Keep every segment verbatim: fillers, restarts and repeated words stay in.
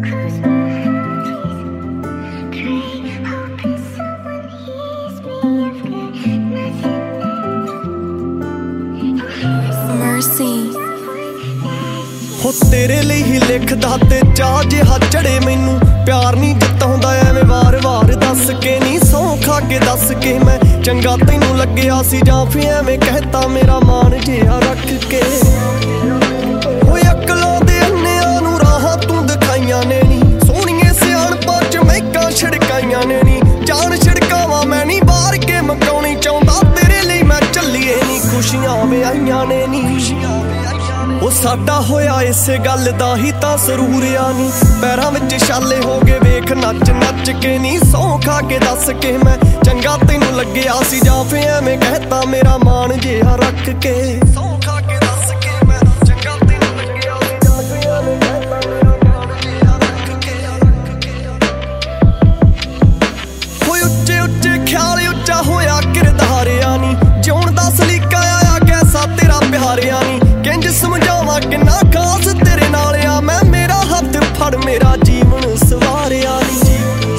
हो तेरे लिए ही लिखदा ते चाह जिहा चढ़े मैनू प्यार नहीं जताउंदा एवें वार वार दस के नी सौं खा के दस के मैं चंगा तैनू लग्गिया सी जां फिर एवें कहता मेरा मान जिहा रख के ओए अकलों दे अन्नियां नू राहां तू दिखाइयां ने नी सोहणीए सियाणपां च महकां छिड़काइयां ने नी जान छिड़कावां मैं नी बाहर के मकाउणी चाहुंदा तेरे लिए मैं झल्लीए नी खुशियां वे आईयां ने नी ओ साडा होया इसे गल दा ही तां सरूर आनी पैरां विच छाले हो गए वेख नच नच के नी सौं खा के दस के मैं चंगा तैनू लग्गिया सी जां फिर एवें कहता मेरा मान जिहा रख के सौं खा के दस के मैं चंगा तैनू लग्गिया सी जां फिर एवें कहता मेरा मान जिहा रख के होए उच्चे उच्चे ख्याल उच्चा होया किरदारिया नी जिउण दा सलीका आया कैसा तेरा प्यारिया नी किंज समझावां किन्ना खास तेरे नाल आ मैं मेरा हथ फड़ मेरा जीवन सवारिया नी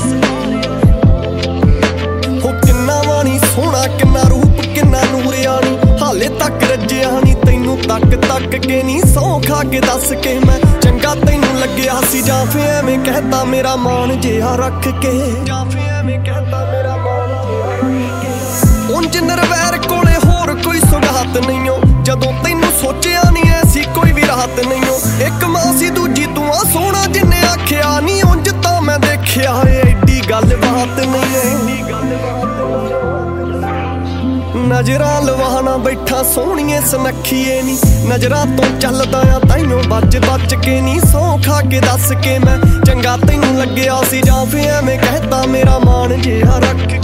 हो किन्ना वाणी सोहना किन्ना रूप किन्ना नूरिया नी हाले तक रज्जिया नी तैनू तक तक के नी सौं खा के दस के मैं चंगा तैनू लग्गिया सी जां फिर एवें कहता मेरा मान जिहा रख के जां फिर एवें कहता मेरा मान जिहा रख के उंज नरवैर कोले होर कोई सुगात नहीं हो जदों तैनू सोचिया नहीं ऐसी कोई भी राहत नहीं हो एक मां सी दूजी तू आ सोहना जिन्ने आखिया नहीं उंज तां मैं देखिया एडी गल बात नहीं है नजरां लवाना बैठा सोहणीए सनखीए नी नजरां तो चलदा आ तैनू बच बच के नी सौं खा के दस के मैं चंगा तैनू लग्गिया सी जां फिर एवें कहता मेरा मान जिहा रख